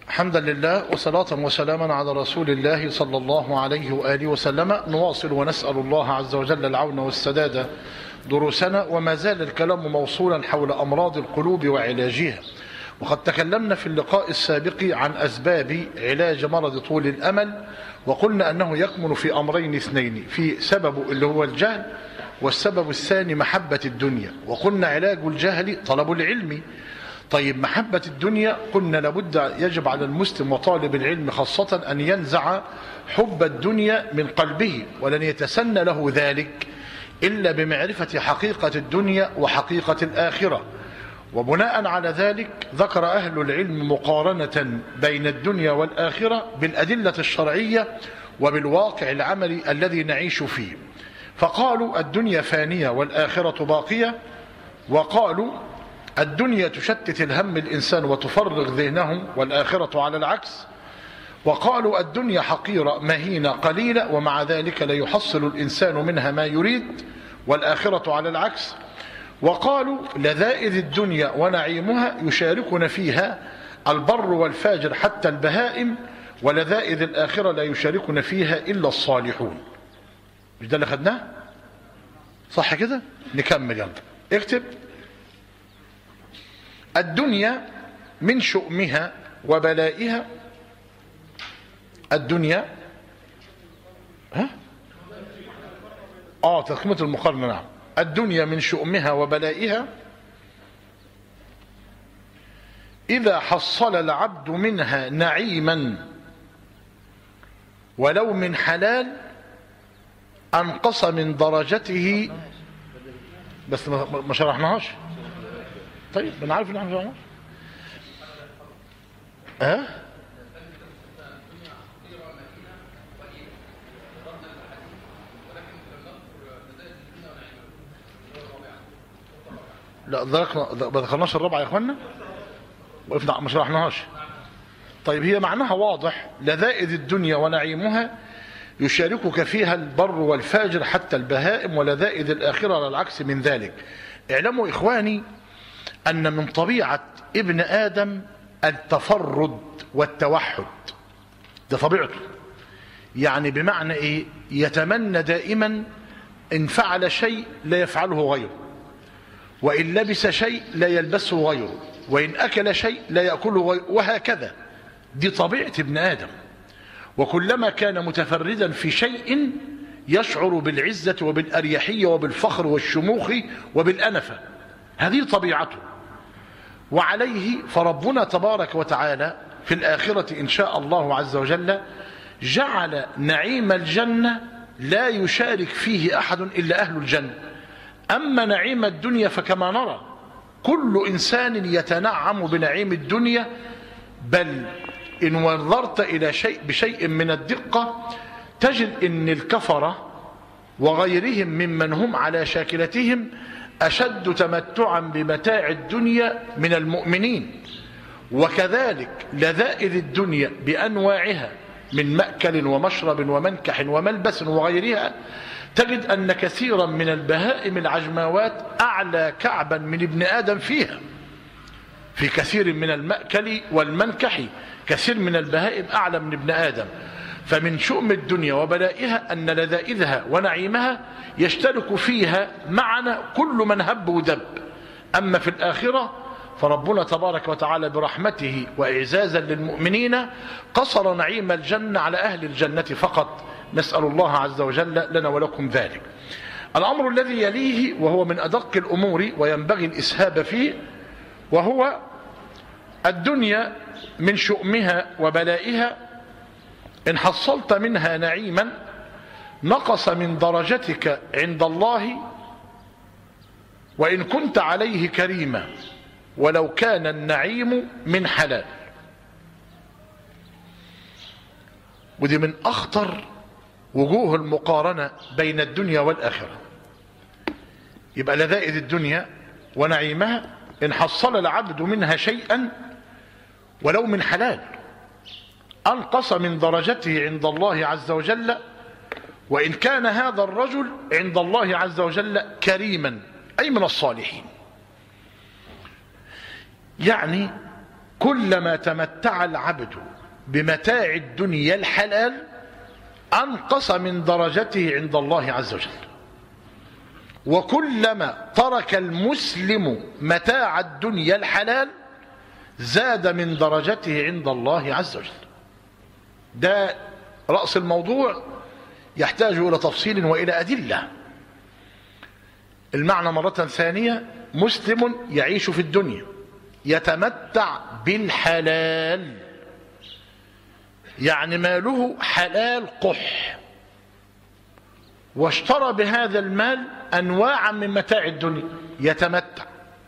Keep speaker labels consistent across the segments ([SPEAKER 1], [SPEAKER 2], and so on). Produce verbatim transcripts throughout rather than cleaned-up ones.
[SPEAKER 1] حمدا لله وصلاة وسلاما على رسول الله صلى الله عليه وآله وسلم. نواصل ونسأل الله عز وجل العون والسداد دروسنا، وما زال الكلام موصولا حول أمراض القلوب وعلاجها. وقد تكلمنا في اللقاء السابق عن أسباب علاج مرض طول الأمل، وقلنا أنه يكمن في أمرين اثنين، في سبب اللي هو الجهل، والسبب الثاني محبة الدنيا. وقلنا علاج الجهل طلب العلم. طيب محبة الدنيا قلنا لابد يجب على المسلم وطالب العلم خاصة أن ينزع حب الدنيا من قلبه، ولن يتسنى له ذلك إلا بمعرفة حقيقة الدنيا وحقيقة الآخرة. وبناء على ذلك ذكر أهل العلم مقارنة بين الدنيا والآخرة بالأدلة الشرعية وبالواقع العملي الذي نعيش فيه. فقالوا الدنيا فانية والآخرة باقية، وقالوا الدنيا تشتت الهم الإنسان وتفرغ ذهنه والآخرة على العكس، وقالوا الدنيا حقيرة مهينة قليلة ومع ذلك لا يحصل الإنسان منها ما يريد والآخرة على العكس، وقالوا لذائذ الدنيا ونعيمها يشاركنا فيها البر والفاجر حتى البهائم، ولذائذ الآخرة لا يشاركنا فيها إلا الصالحون. مش ده اللي خدناه؟ صح كده؟ نكمل يلا. اكتب: الدنيا من شؤمها وبلائها. الدنيا ها؟ اه تقيمة المقارنة. نعم. الدنيا من شؤمها وبلائها إذا حصل العبد منها نعيما ولو من حلال أنقص من درجته. بس ما شرحناهاش. طيب انا عارف ان احنا شرحناهاش. ها؟ لا ذكرنا ما ذكرناش الرابعه يا اخوانا، وقفنا ما شرحناهاش. طيب هي معناها واضح: لذائذ الدنيا ونعيمها يشاركك فيها البر والفاجر حتى البهائم، ولذائذ الآخرة على العكس من ذلك. اعلموا إخواني أن من طبيعة ابن آدم التفرد والتوحد، ده طبيعته. يعني بمعنى إيه؟ يتمنى دائما إن فعل شيء لا يفعله غيره، وإن لبس شيء لا يلبسه غيره، وإن أكل شيء لا يأكله غيره، وهكذا. دي طبيعة ابن آدم. وكلما كان متفردا في شيء يشعر بالعزة وبالأريحية وبالفخر والشموخ وبالأنفة. هذه طبيعته. وعليه فربنا تبارك وتعالى في الآخرة إن شاء الله عز وجل جعل نعيم الجنة لا يشارك فيه أحد إلا أهل الجنة. أما نعيم الدنيا فكما نرى كل إنسان يتنعم بنعيم الدنيا، بل إن نظرت إلى شيء بشيء من الدقة تجد أن الكفرة وغيرهم ممن هم على شاكلتهم أشد تمتعا بمتاع الدنيا من المؤمنين. وكذلك لذائذ الدنيا بأنواعها من مأكل ومشرب ومنكح وملبس وغيرها تجد أن كثيرا من البهائم العجماوات أعلى كعبا من ابن آدم فيها. في كثير من المأكل والمنكح كثير من البهائم أعلى من ابن آدم. فمن شؤم الدنيا وبلائها أن لذائذها ونعيمها يشترك فيها معنا كل من هب ودب. أما في الآخرة فربنا تبارك وتعالى برحمته وإعزازا للمؤمنين قصر نعيم الجنة على أهل الجنة فقط. نسأل الله عز وجل لنا ولكم ذلك. الأمر الذي يليه وهو من أدق الأمور وينبغي الإسهاب فيه، وهو الدنيا من شؤمها وبلائها إن حصلت منها نعيما نقص من درجتك عند الله وإن كنت عليه كريما ولو كان النعيم من حلال. ودي من أخطر وجوه المقارنة بين الدنيا والآخرة. يبقى لذائذ الدنيا ونعيمها إن حصل العبد منها شيئا ولو من حلال أنقص من درجته عند الله عز وجل، وإن كان هذا الرجل عند الله عز وجل كريما أي من الصالحين. يعني كلما تمتع العبد بمتاع الدنيا الحلال أنقص من درجته عند الله عز وجل، وكلما ترك المسلم متاع الدنيا الحلال زاد من درجته عند الله عز وجل. ده رأس الموضوع، يحتاج إلى تفصيل وإلى أدلة. المعنى مرة ثانية: مسلم يعيش في الدنيا يتمتع بالحلال، يعني ماله حلال قح، واشترى بهذا المال أنواعا من متاع الدنيا يتمتع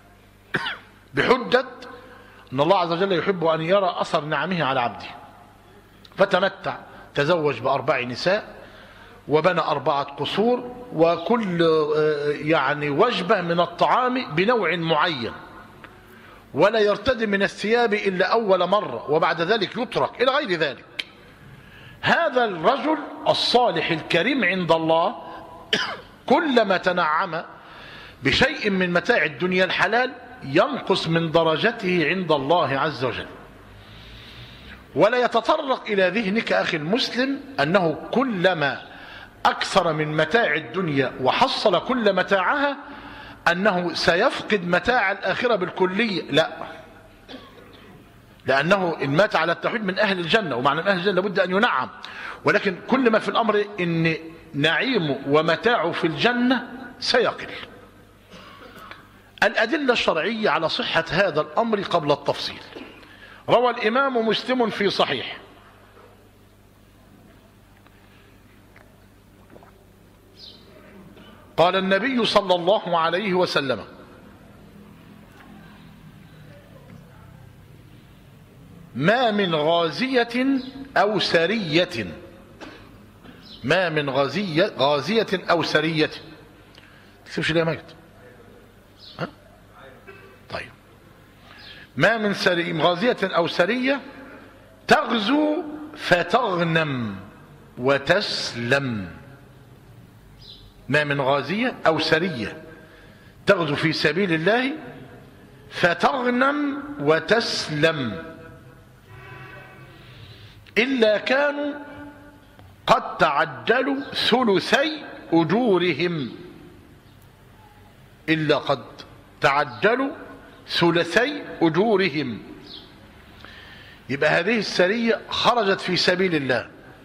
[SPEAKER 1] بحجة أن الله عز وجل يحب أن يرى أثر نعمه على عبده، فتمتع، تزوج بأربع نساء وبنى أربعة قصور، وكل يعني وجبة من الطعام بنوع معين، ولا يرتدي من الثياب إلا أول مرة وبعد ذلك يترك إلى غير ذلك. هذا الرجل الصالح الكريم عند الله كلما تنعم بشيء من متاع الدنيا الحلال ينقص من درجته عند الله عز وجل. ولا يتطرق إلى ذهنك أخي المسلم أنه كلما أكثر من متاع الدنيا وحصل كل متاعها أنه سيفقد متاع الآخرة بالكلية، لا، لأنه إن مات على التوحيد من أهل الجنة، ومعنى من أهل الجنة لابد أن ينعم، ولكن كل ما في الأمر إن نعيمه ومتاعه في الجنة سيقل. الأدلة الشرعية على صحة هذا الأمر قبل التفصيل: روى الإمام مسلم في صحيح قال النبي صلى الله عليه وسلم: ما من غازية أو سرية ما من غازية غازية أو سرية تكتبش ليه مجد؟ ها؟ طيب. ما من سري غازية أو سرية تغزو فتغنم وتسلم. ما من غازية أو سرية تغزو في سبيل الله فتغنم وتسلم إلا كانوا قد تعجلوا ثلثي أجورهم إلا قد تعجلوا ثلثي أجورهم. يبقى هذه السرية خرجت في سبيل الله،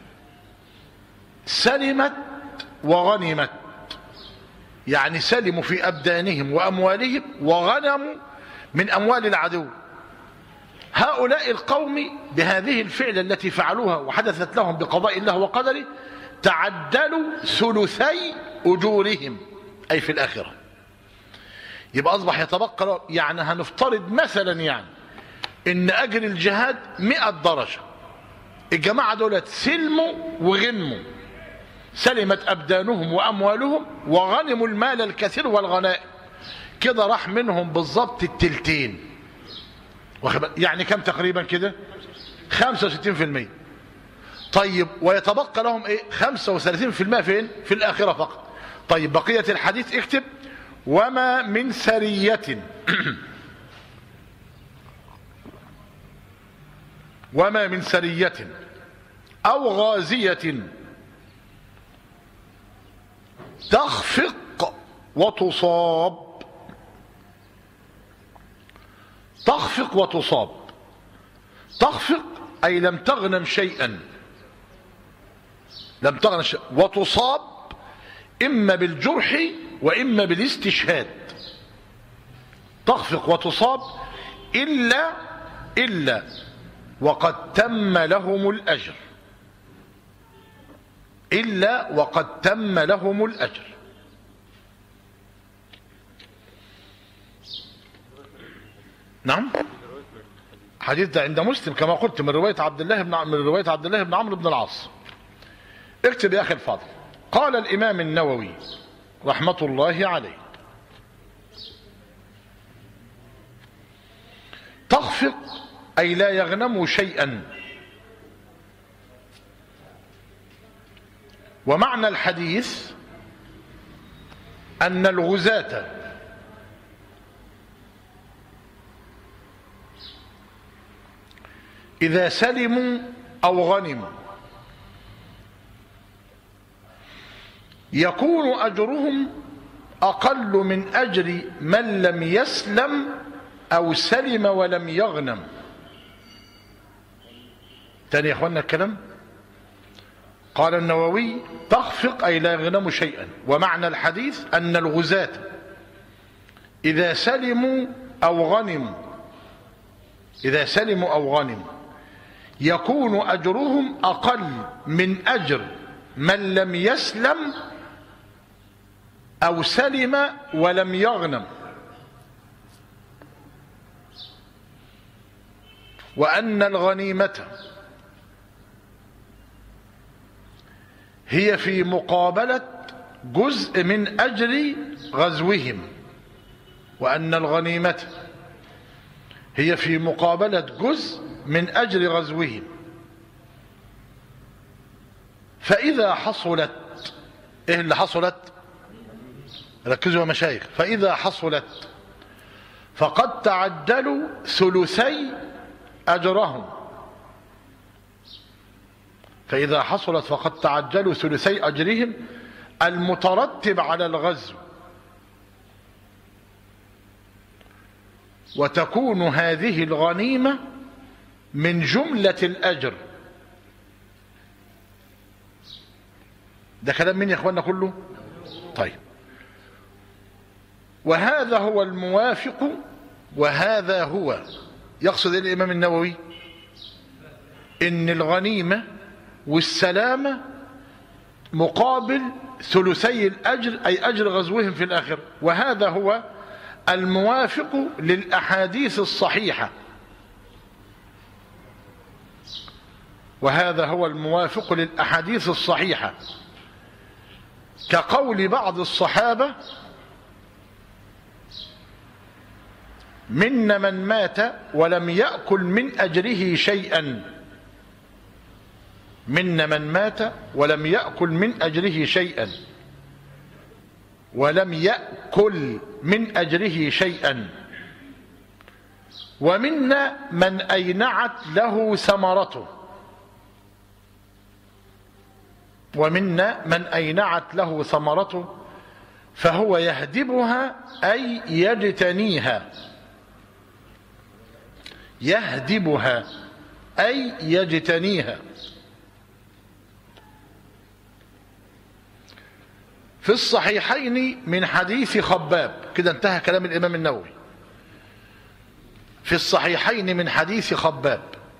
[SPEAKER 1] سلمت وغنمت، يعني سلموا في أبدانهم وأموالهم وغنموا من أموال العدو. هؤلاء القوم بهذه الفعلة التي فعلوها وحدثت لهم بقضاء الله وقدره تعجلوا ثلثي أجورهم، أي في الآخرة. يبقى أصبح يتبقى، يعني هنفترض مثلا يعني إن أجر الجهاد مئة درجة، الجماعة دولت سلموا وغنموا، سلمت أبدانهم وأموالهم وغنموا المال الكثير والغنائم، كده راح منهم بالضبط التلتين، يعني كم تقريبا كده؟ خمسة وستين بالمئة. طيب ويتبقى لهم ايه؟ خمسة وثلاثين بالمئة فين؟ في الآخرة فقط. طيب بقية الحديث اكتب: وما من سرية وما من سرية أو غازية تخفق وتصاب. تخفق وتصاب، تخفق أي لم تغنم شيئا، لم تغنم شيئا، وتصاب إما بالجرح وإما بالاستشهاد. تخفق وتصاب إلا إلا وقد تم لهم الأجر، إلا وقد تم لهم الأجر. نعم، حديث ده عند مسلم كما قلت من رواية عبد الله بن من رواية عبد الله بن عمرو بن العاص. اكتب يا أخي الفاضل. قال الإمام النووي رحمة الله عليه: تخفق أي لا يغنموا شيئا. ومعنى الحديث أن الغزاة إذا سلموا أو غنموا يكون أجرهم أقل من أجر من لم يسلم أو سلم ولم يغنم. تاني يا أخوانا الكلام. قال النووي: تخفق أي لا يغنموا شيئا. ومعنى الحديث أن الغزاة إذا سلموا أو غنموا إذا سلموا أو غنموا يكون أجرهم أقل من أجر من لم يسلم أو سلم ولم يغنم. وأن الغنيمة هي في مقابلة جزء من أجر غزوهم. وأن الغنيمة هي في مقابلة جزء من أجر غزوهم. فإذا حصلت، إيه اللي حصلت؟ ركزوا يا مشايخ. فإذا حصلت فقد تعجلوا ثلثي أجرهم. فإذا حصلت فقد تعجلوا ثلثي أجرهم المترتب على الغزو. وتكون هذه الغنيمة من جملة الأجر. ده كلام مين يا اخوانا كله؟ طيب. وهذا هو الموافق وهذا هو يقصد الإمام النووي إن الغنيمة والسلامة مقابل ثلثي الأجر، أي أجر غزوهم في الآخرة. وهذا هو الموافق للأحاديث الصحيحة وهذا هو الموافق للأحاديث الصحيحة كقول بعض الصحابة: منا من مات ولم يأكل من أجره شيئا. منا من مات ولم يأكل من أجره شيئا ولم يأكل من أجره شيئا. ومنا من أينعت له ثمرته. ومنا من أينعت له ثمرته فهو يهدبها أي يجتنيها. يهدبها أي يجتنيها. في الصحيحين من حديث خباب، كده انتهى كلام الإمام النووي. في الصحيحين من حديث خباب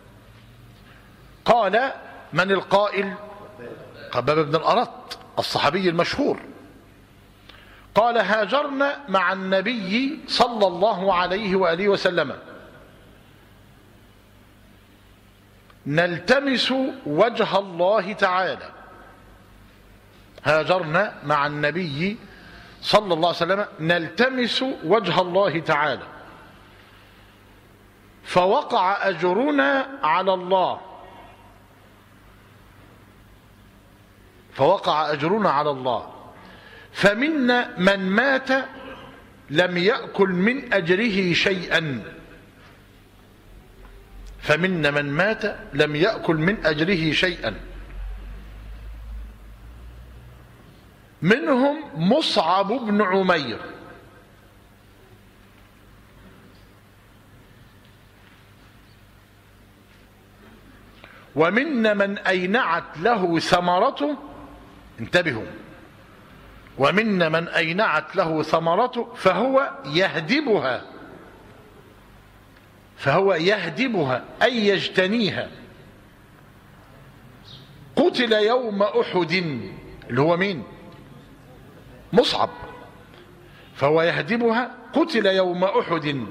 [SPEAKER 1] قال: من القائل؟ خباب بن الأرط الصحابي المشهور. قال: هاجرنا مع النبي صلى الله عليه وآله وسلم نلتمس وجه الله تعالى. هاجرنا مع النبي صلى الله عليه وسلم نلتمس وجه الله تعالى فوقع أجرنا على الله فوقع أجرنا على الله فمنا من مات لم يأكل من أجره شيئا. فمنا من مات لم يأكل من أجره شيئا. منهم مصعب بن عمير. ومنا من أينعت له ثمرته. انتبهوا. ومنا من أينعت له ثمرته فهو يهدبها فهو يهدبها أي يجتنيها. قتل يوم أحد، اللي هو مين؟ مصعب. فهو يهدبها قتل يوم أحد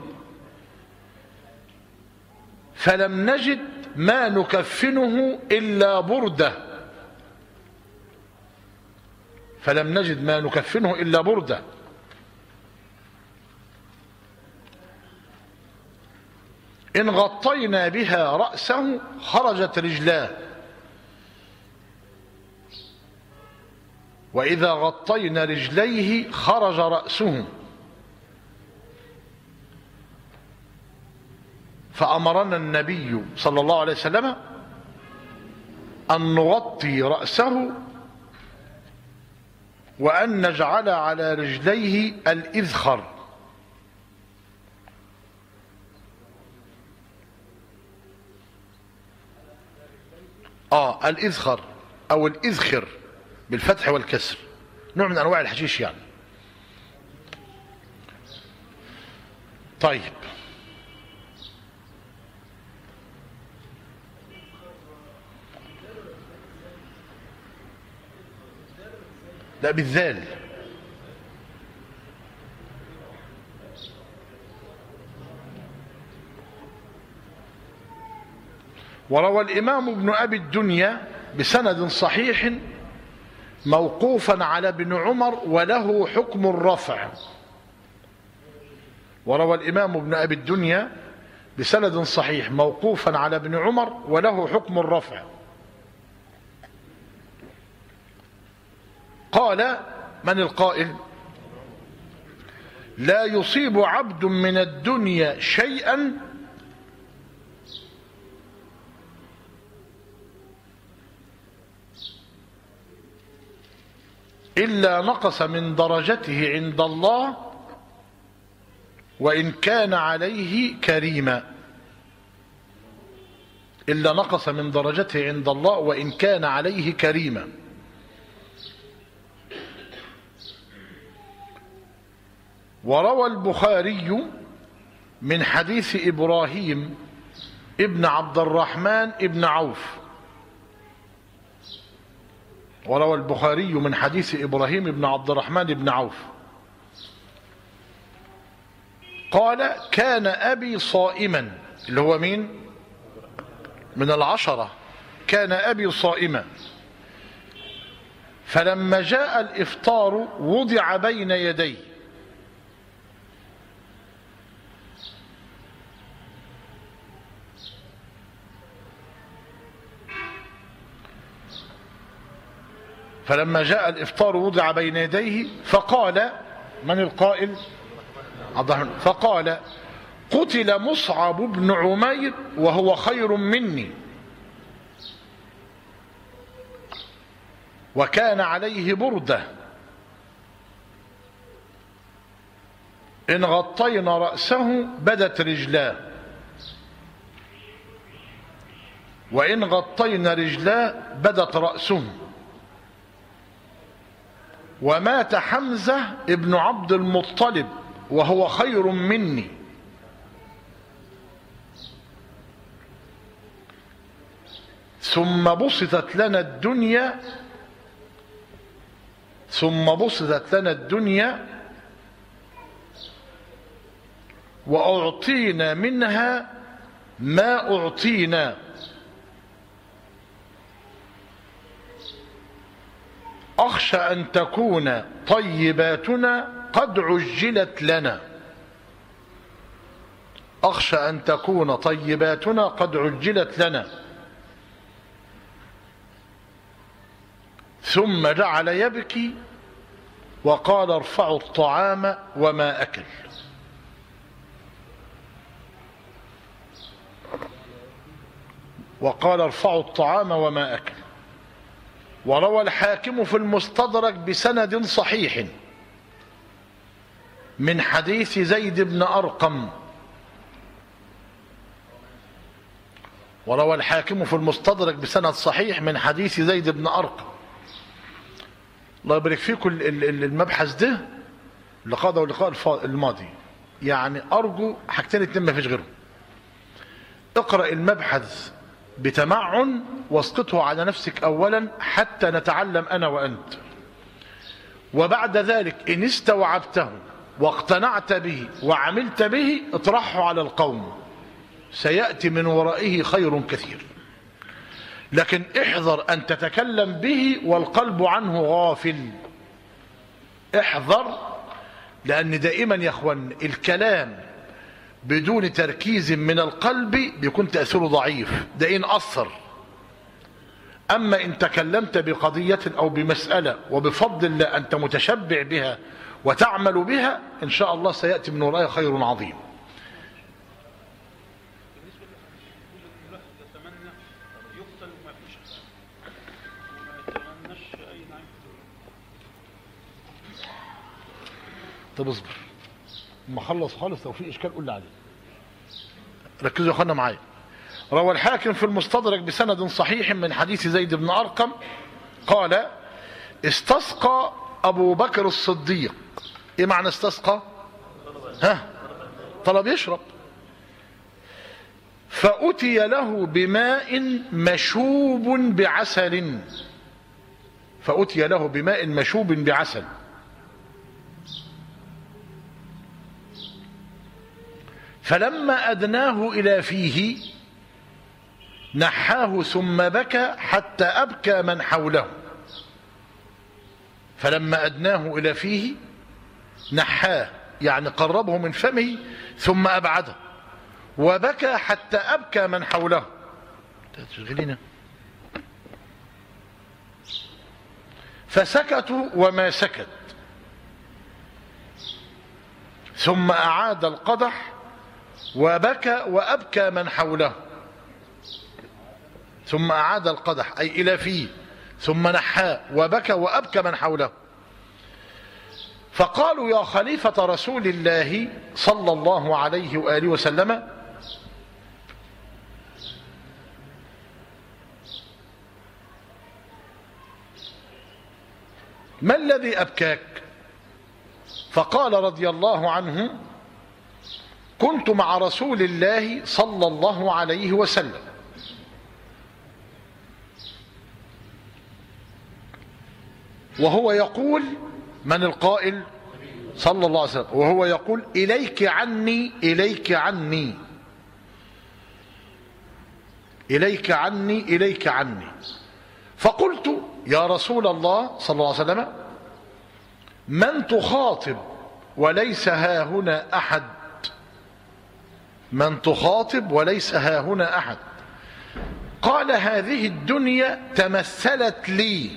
[SPEAKER 1] فلم نجد ما نكفنه إلا بردة فلم نجد ما نكفنه إلا بردة إن غطينا بها رأسه خرجت رجلاه وإذا غطينا رجليه خرج رأسه فأمرنا النبي صلى الله عليه وسلم أن نغطي رأسه وأن نجعل على رجليه الإذخر. آه الإذخر أو الإذخر بالفتح والكسر، نوع من أنواع الحشيش يعني. طيب لا بالذال. وروى الإمام ابن أبي الدنيا بسند صحيح موقوفا على ابن عمر وله حكم الرفع. وروى الإمام ابن أبي الدنيا بسند صحيح موقوفا على ابن عمر وله حكم الرفع. قال من القائل؟ لا يصيب عبد من الدنيا شيئا إلا نقص من درجته عند الله وإن كان عليه كريما. إلا نقص من درجته عند الله وإن كان عليه كريما. وروى البخاري من حديث إبراهيم ابن عبد الرحمن ابن عوف. وروى البخاري من حديث إبراهيم ابن عبد الرحمن ابن عوف قال كان أبي صائما، اللي هو مين من العشرة، كان أبي صائما، فلما جاء الإفطار وضع بين يديه فلما جاء الإفطار وضع بين يديه فقال من القائل؟ عبد الرحمن. فقال قتل مصعب بن عمير وهو خير مني وكان عليه بردة إن غطينا رأسه بدت رجلاه وإن غطينا رجلاه بدت رأسه. ومات حمزة ابن عبد المطلب وهو خير مني ثم بسطت لنا الدنيا ثم بسطت لنا الدنيا وأعطينا منها ما أعطينا أخشى أن تكون طيباتنا قد عجلت لنا أخشى أن تكون طيباتنا قد عجلت لنا ثم جعل يبكي وقال ارفعوا الطعام وما أكل. وقال ارفعوا الطعام وما أكل. وروى الحاكم في المستدرك بسند صحيح من حديث زيد بن أرقم. وروى الحاكم في المستدرك بسند صحيح من حديث زيد بن أرقم. الله يبارك فيكم. المبحث ده لقاء واللقاء الماضي يعني أرجو حاجتين اتنين ما فيش غيرهم. اقرأ المبحث بتمعن واسقطه على نفسك أولا حتى نتعلم أنا وأنت، وبعد ذلك إن استوعبته واقتنعت به وعملت به اطرحه على القوم سيأتي من ورائه خير كثير. لكن احذر أن تتكلم به والقلب عنه غافل. احذر، لأن دائما يا أخوان الكلام بدون تركيز من القلب بيكون تأثيره ضعيف، ده إن أثر. أما إن تكلمت بقضية أو بمسألة وبفضل الله أنت متشبع بها وتعمل بها إن شاء الله سيأتي من ورائها خير عظيم. طب اصبر اما اخلص خالص، لو في اشكال قول لي عليه. ركزوا يا اخوانا معايا. روى الحاكم في المستدرك بسند صحيح من حديث زيد بن أرقم قال: استسقى أبو بكر الصديق. ايه معنى استسقى؟ ها، طلب يشرب. فأتي له بماء مشوب بعسل فأتي له بماء مشوب بعسل فلما أدناه إلى فيه نحاه ثم بكى حتى أبكى من حوله. فلما أدناه إلى فيه نحاه يعني قربه من فمه ثم أبعده، وبكى حتى أبكى من حوله. تشغلين. فسكتوا وما سكت، ثم أعاد القدح وبكى وأبكى من حوله. ثم أعاد القدح أي إلى فيه ثم نحاه وبكى وأبكى من حوله. فقالوا: يا خليفة رسول الله صلى الله عليه وآله وسلم، ما الذي أبكاك؟ فقال رضي الله عنه: كنت مع رسول الله صلى الله عليه وسلم وهو يقول، من القائل؟ صلى الله عليه وسلم، وهو يقول: إليك عني إليك عني إليك عني إليك عني. فقلت: يا رسول الله صلى الله عليه وسلم، من تخاطب وليس ها هنا أحد؟ من تخاطب وليس ها هنا أحد؟ قال: هذه الدنيا تمثلت لي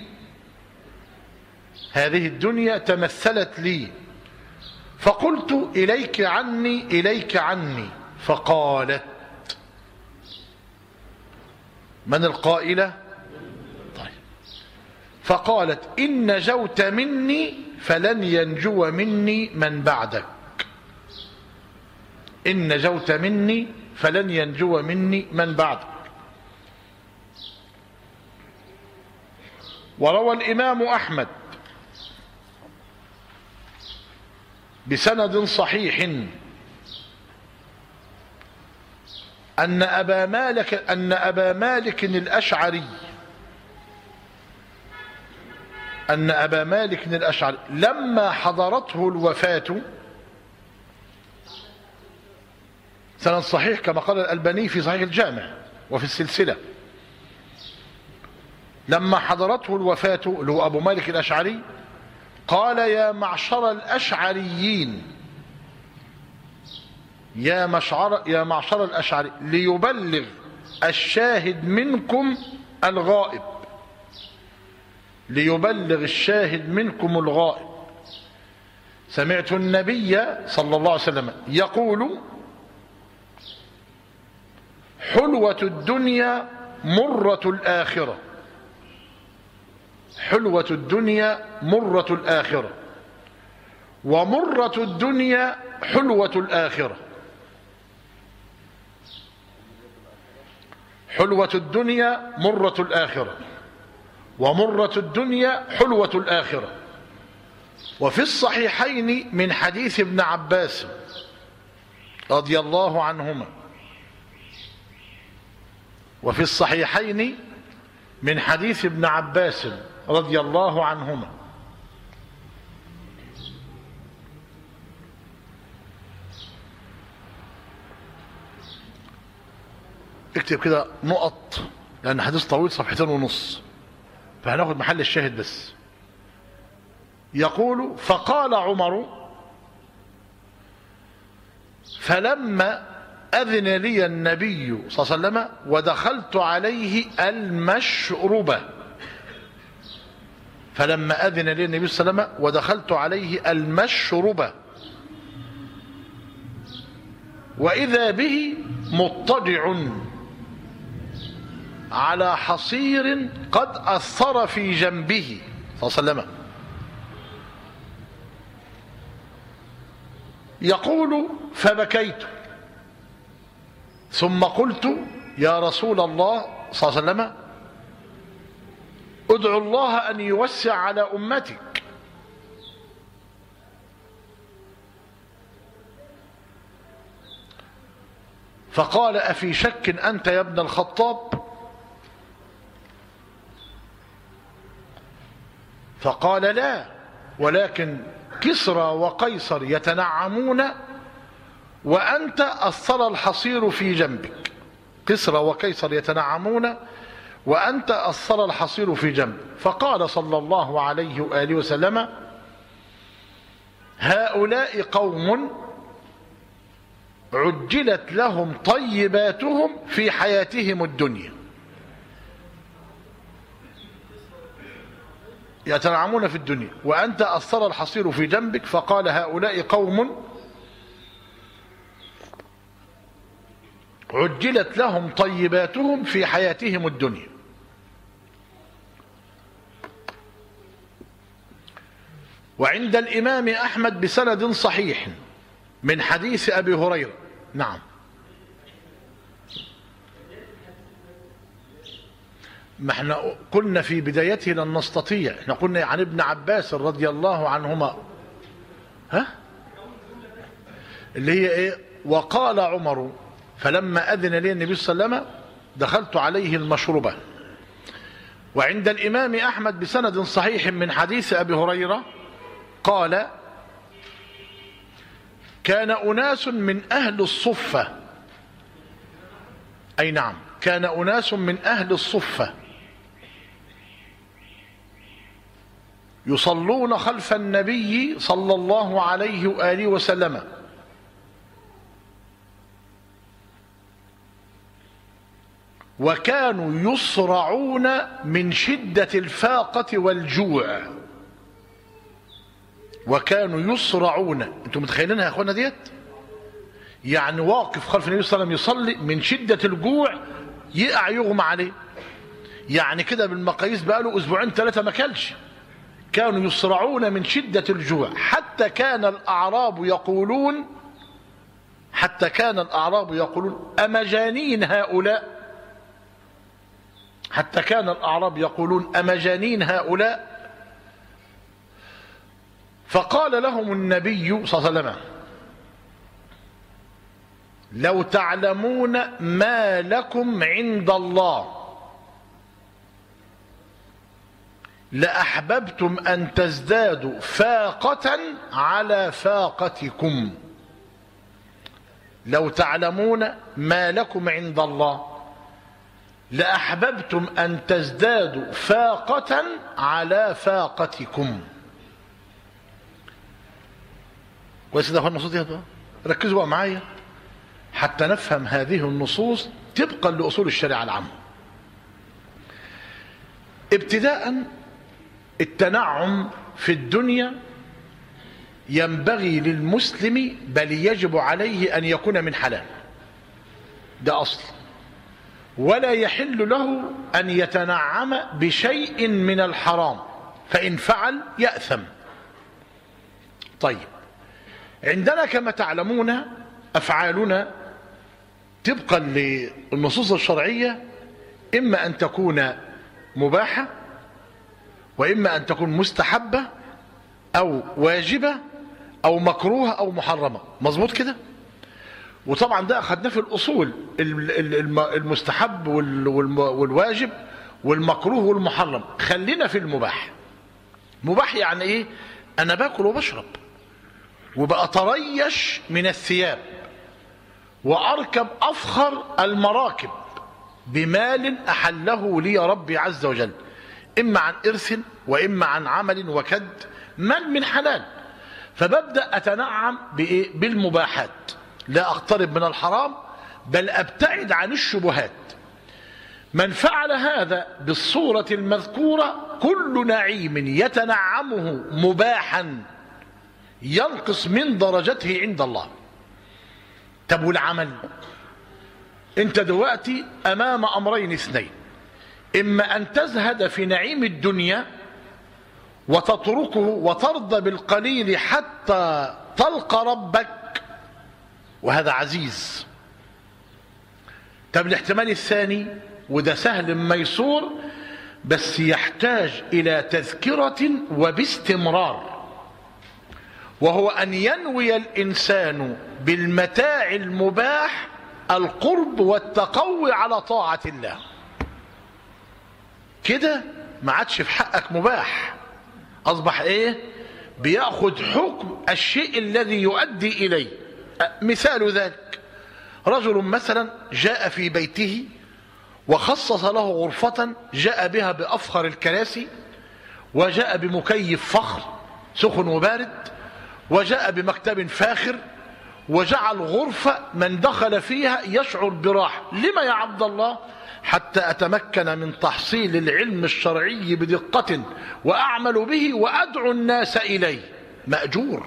[SPEAKER 1] هذه الدنيا تمثلت لي. فقلت: إليك عني إليك عني. فقالت: من القائلة؟ طيب. فقالت: إن نجوت مني فلن ينجو مني من بعدك. إن نجوت مني فلن ينجو مني من بعدك. وروى الإمام أحمد بسند صحيح أن أبا مالك أن أبا مالك الأشعري أن أبا مالك الأشعري لما حضرته الوفاة، سند صحيح كما قال الألباني في صحيح الجامع وفي السلسلة، لما حضرته الوفاة اللي هو أبو مالك الأشعري قال: يا معشر الأشعريين يا معشر يا معشر الأشعري ليبلغ الشاهد منكم الغائب ليبلغ الشاهد منكم الغائب. سمعت النبي صلى الله عليه وسلم يقول: حلوة الدنيا مرة الآخرة حلوة الدنيا مرة الآخرة ومرة الدنيا حلوة الآخرة. حلوة الدنيا مرة الآخرة ومرة الدنيا حلوة الآخرة. وفي الصحيحين من حديث ابن عباس رضي الله عنهما وفي الصحيحين من حديث ابن عباس رضي الله عنهما اكتب كده نقط لأن حديث طويل صفحتين ونص، فهناخد محل الشاهد بس. يقول: فقال عمر: فلما أذن لي النبي صلى الله عليه وسلم ودخلت عليه المشربة فلما أذن لي النبي صلى الله عليه وسلم ودخلت عليه المشربة وإذا به مضطجع على حصير قد أثر في جنبه صلى الله عليه وسلم. يقول فبكيت ثم قلت يا رسول الله صلى الله عليه وسلم ادعو الله أن يوسع على أمتك. فقال أفي شك أنت يا ابن الخطاب؟ فقال لا، ولكن كسرى وقيصر يتنعمون وأنت أصل الحصير في جنبك. كسرى وقيصر يتنعمون وأنت أصل الحصير في جنبك. فقال صلى الله عليه وآله وسلم هؤلاء قوم عجلت لهم طيباتهم في حياتهم الدنيا يتنعمون في الدنيا وأنت أصل الحصير في جنبك. فقال هؤلاء قوم عجلت لهم طيباتهم في حياتهم الدنيا. وعند الإمام أحمد بسند صحيح من حديث أبي هريرة. نعم. ما احنا قلنا في بدايته لن نستطيع، احنا قلنا عن ابن عباس رضي الله عنهما، ها اللي هي ايه، وقال عمر فلما أذن لي النبي صلى الله عليه وسلم دخلت عليه المشروبة. وعند الإمام أحمد بسند صحيح من حديث أبي هريرة قال كان أناس من أهل الصفة، أي نعم كان أناس من أهل الصفة يصلون خلف النبي صلى الله عليه وآله وسلم وكانوا يصرعون من شدة الفاقة والجوع. وكانوا يصرعون، انتم متخيلينها يا اخوانا ديت؟ يعني واقف خلف النبي صلى الله عليه وسلم يصلي من شدة الجوع يقع يغمى عليه، يعني كده بالمقاييس بقاله اسبوعين ثلاثة ما كلش. كانوا يصرعون من شدة الجوع حتى كان الأعراب يقولون حتى كان الأعراب يقولون أمجانين هؤلاء حتى كان الأعراب يقولون أمجانين هؤلاء. فقال لهم النبي صلى الله عليه وسلم لو تعلمون ما لكم عند الله لأحببتم أن تزدادوا فاقة على فاقتكم. لو تعلمون ما لكم عند الله لأحببتم أن تزدادوا فاقة على فاقتكم. كويس ده النصوص دي، ركزوا بقى معايا حتى نفهم هذه النصوص طبقا لأصول الشريعة العامة. ابتداء التنعم في الدنيا ينبغي للمسلم بل يجب عليه أن يكون من حلال، ده أصل، ولا يحل له أن يتنعم بشيء من الحرام فإن فعل يأثم. طيب عندنا كما تعلمون أفعالنا طبقا للنصوص الشرعية إما أن تكون مباحة وإما أن تكون مستحبة أو واجبة أو مكروهة أو محرمة، مظبوط كده؟ وطبعا ده أخذناه في الأصول، المستحب والواجب والمكروه والمحرم. خلينا في المباح. مباح يعني إيه؟ أنا باكل وبشرب وبأتريش من الثياب وأركب أفخر المراكب بمال أحله لي ربي عز وجل، إما عن إرث وإما عن عمل وكد، مال من حلال. فببدأ أتنعم بإيه؟ بالمباحات، لا أقترب من الحرام بل أبتعد عن الشبهات. من فعل هذا بالصورة المذكورة كل نعيم يتنعمه مباحا ينقص من درجته عند الله. طب والعمل؟ انت دلوقتي امام امرين اثنين، اما ان تزهد في نعيم الدنيا وتتركه وترضى بالقليل حتى تلقى ربك، وهذا عزيز. طب الاحتمال الثاني، وده سهل ميسور بس يحتاج إلى تذكرة وباستمرار، وهو أن ينوي الإنسان بالمتاع المباح القرب والتقوي على طاعة الله. كده ما عادش في حقك مباح، أصبح إيه؟ بيأخذ حكم الشيء الذي يؤدي إليه. مثال ذلك، رجل مثلا جاء في بيته وخصص له غرفة جاء بها بأفخر الكراسي، وجاء بمكيف فخر سخن وبارد، وجاء بمكتب فاخر، وجعل غرفة من دخل فيها يشعر براحة. لما يا عبد الله؟ حتى أتمكن من تحصيل العلم الشرعي بدقة وأعمل به وأدعو الناس إليه. مأجور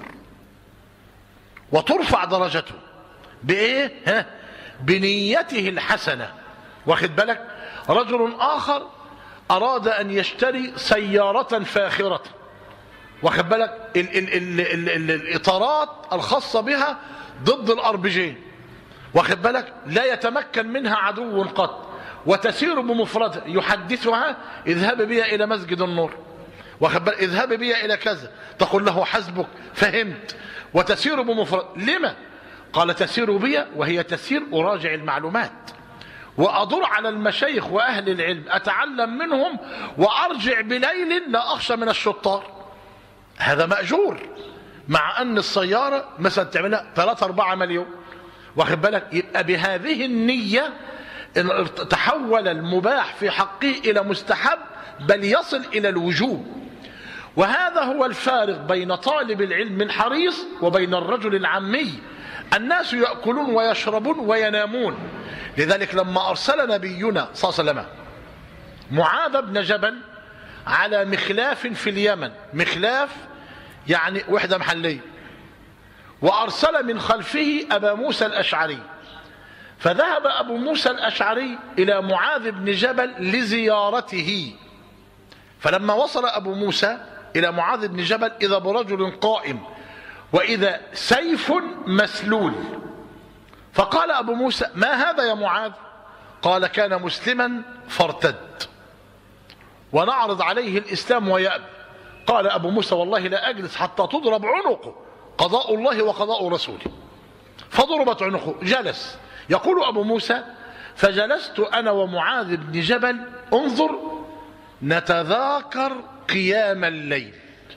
[SPEAKER 1] وترفع درجته بإيه؟ ها؟ بنيته الحسنة. واخد بالك؟ رجل آخر أراد أن يشتري سيارة فاخرة، واخد بالك؟ ال ال ال ال ال الإطارات الخاصة بها ضد الأربجين، واخد بالك؟ لا يتمكن منها عدو قط، وتسير بمفردها، يحدثها اذهب بي إلى مسجد النور، واخد بالك؟ اذهب بي إلى كذا، تقول له حسبك فهمت، وتسير بمفرد. لما؟ قال تسير بي وهي تسير أراجع المعلومات وأدور على المشايخ وأهل العلم أتعلم منهم وأرجع بليل لا أخشى من الشطار. هذا مأجور، مع أن السيارة مثلا تعملها ثلاثة أربعة مليون، واخد بالك؟ يبقى بهذه النية تحول المباح في حقه إلى مستحب، بل يصل إلى الوجوب. وهذا هو الفارق بين طالب العلم الحريص وبين الرجل العامي. الناس يأكلون ويشربون وينامون. لذلك لما أرسل نبينا صلى الله عليه وسلم معاذ بن جبل على مخلاف في اليمن، مخلاف يعني وحدة محلية، وأرسل من خلفه أبا موسى الأشعري، فذهب أبو موسى الأشعري إلى معاذ بن جبل لزيارته. فلما وصل أبو موسى إلى معاذ بن جبل إذا برجل قائم وإذا سيف مسلول، فقال أبو موسى ما هذا يا معاذ؟ قال كان مسلما فارتد ونعرض عليه الإسلام ويأبى. قال أبو موسى والله لا أجلس حتى تضرب عنقه، قضاء الله وقضاء رسوله. فضربت عنقه، جلس. يقول أبو موسى فجلست أنا ومعاذ بن جبل انظر نتذاكر قيام الليل.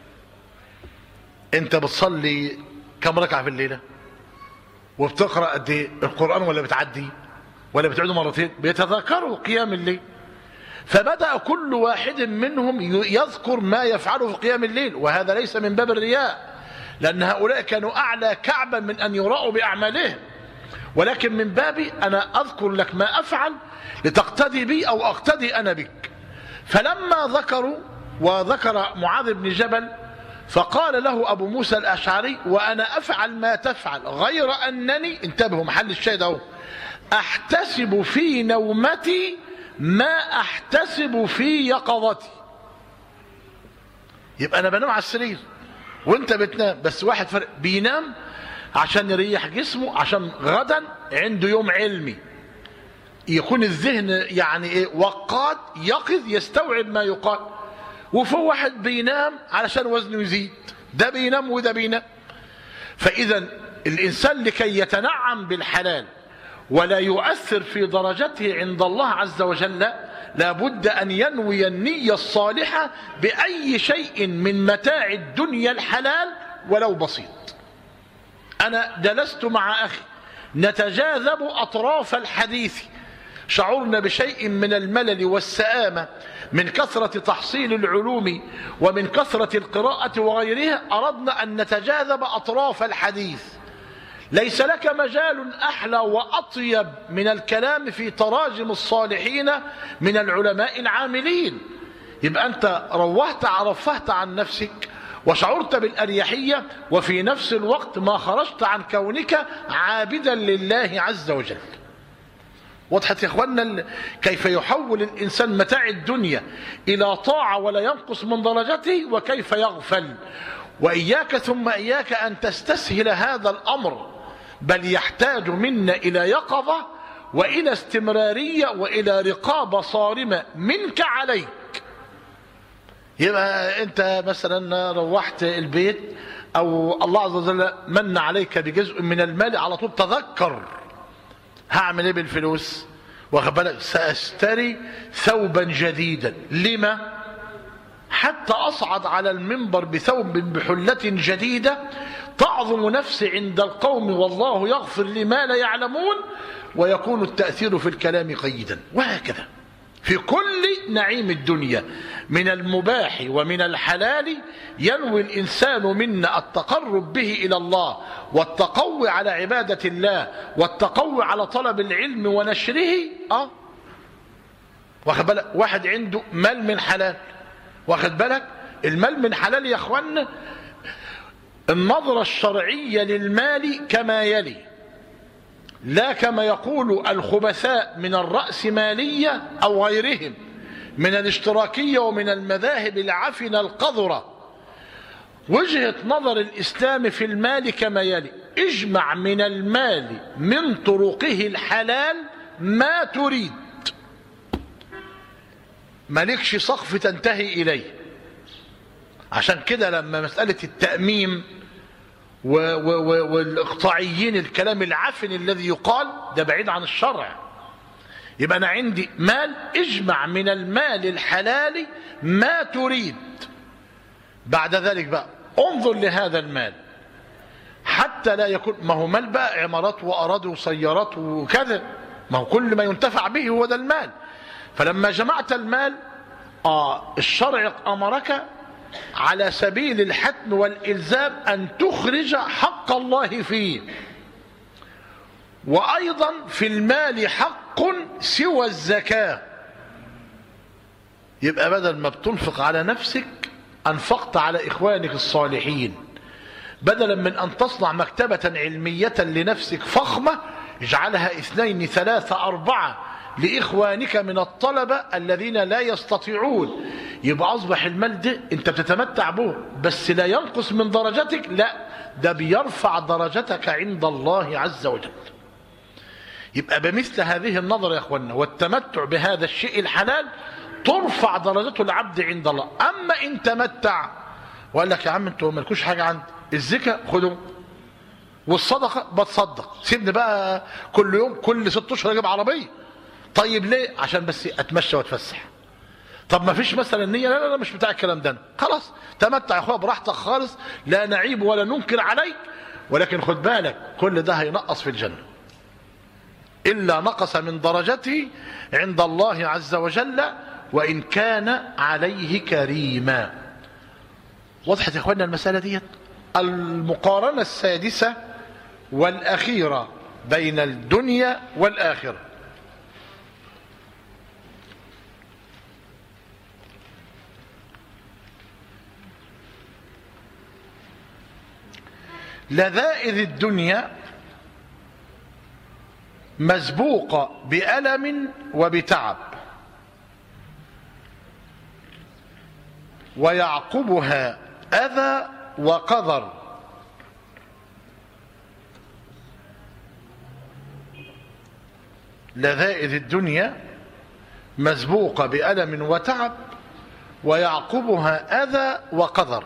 [SPEAKER 1] انت بتصلي كم ركعة في الليلة؟ وبتقرأ قد ايه القرآن؟ ولا بتعدي ولا بتعيده مرتين؟ بيتذاكروا قيام الليل. فبدأ كل واحد منهم يذكر ما يفعله في قيام الليل، وهذا ليس من باب الرياء، لأن هؤلاء كانوا أعلى كعبا من أن يراءوا بأعمالهم، ولكن من بابي أنا أذكر لك ما أفعل لتقتدي بي أو أقتدي أنا بك. فلما ذكروا وذكر معاذ بن جبل فقال له أبو موسى الأشعري وأنا أفعل ما تفعل غير أنني، انتبهوا محل الشاهد اهو، أحتسب في نومتي ما أحتسب في يقظتي. يبقى أنا بنام على السرير وانت بتنام، بس واحد فرق بينام عشان يريح جسمه، عشان غدا عنده يوم علمي يكون الذهن يعني ايه وقاد يقظ يستوعب ما يقال. وفي واحد بينام علشان وزنه يزيد، ده بينام وده بينام. فإذا الإنسان لكي يتنعم بالحلال ولا يؤثر في درجته عند الله عز وجل لابد أن ينوي النية الصالحة بأي شيء من متاع الدنيا الحلال ولو بسيط. أنا جلست مع أخي نتجاذب أطراف الحديث، شعرنا بشيء من الملل والسآمة من كثرة تحصيل العلوم ومن كثرة القراءة وغيرها، أردنا أن نتجاذب أطراف الحديث. ليس لك مجال أحلى وأطيب من الكلام في تراجم الصالحين من العلماء العاملين. يبقى أنت روحت عرفت عن نفسك وشعرت بالأريحية، وفي نفس الوقت ما خرجت عن كونك عابدا لله عز وجل. وضحت يا اخوانا كيف يحول الإنسان متاع الدنيا إلى طاعة ولا ينقص من درجته، وكيف يغفل. وإياك ثم إياك أن تستسهل هذا الأمر، بل يحتاج منا إلى يقظة وإلى استمرارية وإلى رقابة صارمة منك عليك. يبقى أنت مثلا روحت البيت أو الله عز وجل من عليك بجزء من المال، على طول تذكر هعمل إيه بالفلوس؟ واخد بالك؟ سأشتري ثوبا جديدا. لما؟ حتى أصعد على المنبر بثوب بحلة جديدة تعظم نفسي عند القوم والله يغفر لما لا يعلمون، ويكون التأثير في الكلام قيدا. وهكذا في كل نعيم الدنيا من المباح ومن الحلال ينوي الإنسان منا التقرب به إلى الله والتقوي على عبادة الله والتقوي على طلب العلم ونشره. آه واخد بالك؟ واحد عنده مال من حلال، واخد بالك؟ المال من حلال يا اخوانا النظرة الشرعية للمال كما يلي، لا كما يقول الخبثاء من الرأسمالية أو غيرهم من الاشتراكية ومن المذاهب العفنة القذرة. وجهة نظر الإسلام في المال كما يلي: اجمع من المال من طرقه الحلال ما تريد، مالكش سقف تنتهي إليه. عشان كده لما مسألة التأميم والإقطاعيين الكلام العفن الذي يقال ده بعيد عن الشرع. يبقى أنا عندي مال، اجمع من المال الحلال ما تريد. بعد ذلك بقى انظر لهذا المال حتى لا يكون، ما هو مال بقى عمارات وأراضي وسيارات وكذا، ما هو كل ما ينتفع به هو ده المال. فلما جمعت المال آه الشرع أمرك على سبيل الحتم والإلزام أن تخرج حق الله فيه. وأيضا في المال حق سوى الزكاة. يبقى بدل ما بتنفق على نفسك أنفقت على إخوانك الصالحين، بدلا من أن تصنع مكتبة علمية لنفسك فخمة اجعلها اثنين ثلاثة أربعة لإخوانك من الطلبة الذين لا يستطيعون. يبقى أصبح المال ده أنت بتتمتع به بس لا ينقص من درجتك، لا ده بيرفع درجتك عند الله عز وجل. يبقى بمثل هذه النظر يا أخوانا والتمتع بهذا الشيء الحلال ترفع درجته العبد عند الله. أما إن تمتع وقال لك يا عم أنتوا مالكوش حاجة عندي، الزكاة خدوا والصدقة بتصدق، سيبني بقى كل يوم كل ست أشهر أجيب عربية. طيب ليه؟ عشان بس اتمشى واتفسح. طب ما فيش مثلا نية؟ لا لا لا مش بتاع الكلام ده. خلاص تمتع يا اخويا براحتك خالص، لا نعيب ولا ننكر عليك، ولكن خد بالك كل ده هينقص في الجنة إلا نقص من درجته عند الله عز وجل وإن كان عليه كريما. وضحت يا اخوانا المسألة دي؟ المقارنة السادسة والأخيرة بين الدنيا والآخرة. لذائذ الدنيا مسبوقة بألم وبتعب ويعقبها أذى وقذر. لذائذ الدنيا مسبوقة بألم وتعب ويعقبها أذى وقذر.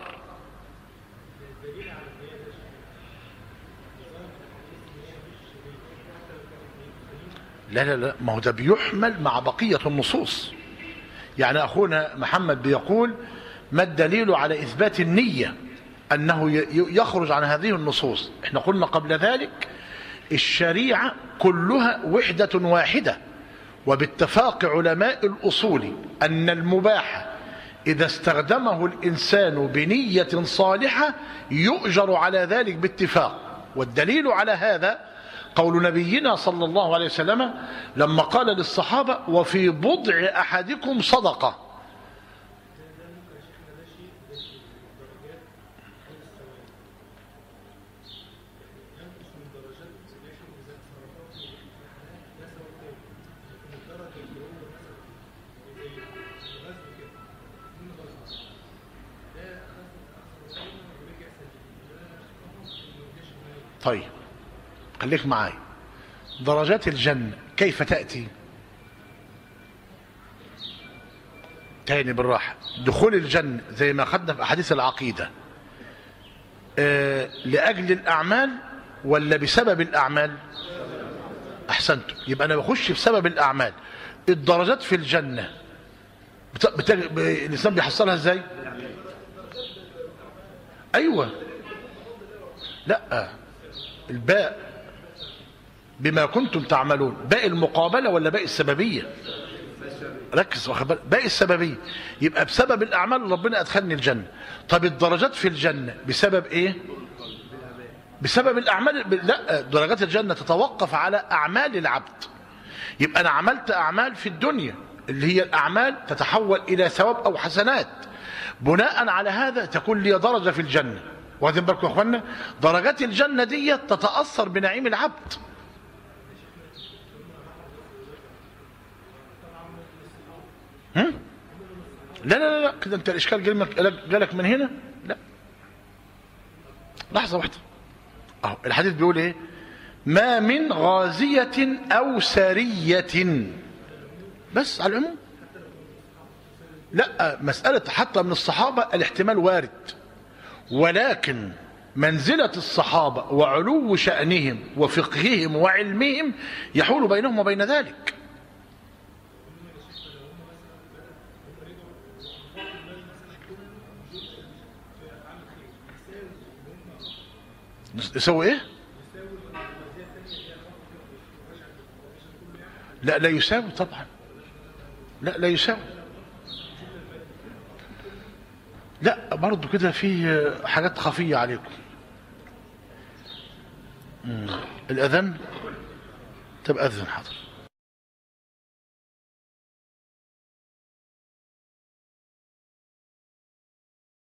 [SPEAKER 1] لا لا لا ما هو ده بيحمل مع بقية النصوص. يعني أخونا محمد بيقول ما الدليل على إثبات النية أنه يخرج عن هذه النصوص؟ احنا قلنا قبل ذلك الشريعة كلها وحدة واحدة، وباتفاق علماء الأصول أن المباح إذا استخدمه الإنسان بنية صالحة يؤجر على ذلك باتفاق. والدليل على هذا قول نبينا صلى الله عليه وسلم لما قال للصحابة وفي بضع أحدكم صدقة. طيب خليك معايا. درجات الجنة كيف تأتي؟ تاني بالراحة. دخول الجنة زي ما أخذنا في أحاديث العقيدة، آه لأجل الأعمال ولا بسبب الأعمال؟ أحسنتم. يبقى أنا بخش بسبب الأعمال. الدرجات في الجنة بت... بت... ب... الإنسان بيحصلها إزاي؟ أيوة. لا، الباء بما كنتم تعملون، باء المقابلة ولا باء السببية؟ ركز واخد بالك، باقي السببيه. يبقى بسبب الاعمال ربنا ادخلني الجنه. طب الدرجات في الجنه بسبب ايه؟ بسبب الاعمال. لا، درجات الجنه تتوقف على اعمال العبد. يبقى انا عملت اعمال في الدنيا اللي هي الاعمال تتحول الى ثواب او حسنات، بناء على هذا تكون لي درجه في الجنه. واخدين بالكم يا اخوانا؟ درجات الجنه دي تتاثر بنعيم العبد. هم؟ لا لا لا كده انت الاشكال جالك من هنا. لا، لحظه واحده. اهو الحديث بيقول ايه؟ ما من غازيه او سريه، بس على العموم. لا، مساله حتى من الصحابه الاحتمال وارد، ولكن منزله الصحابه وعلو شانهم وفقههم وعلمهم يحول بينهم وبين ذلك. يسوي ايه؟ لا لا يساوي طبعا. لا لا يساوي. لا برضو كده فيه حاجات خفية عليكم. الأذان. طب أذن حاضر.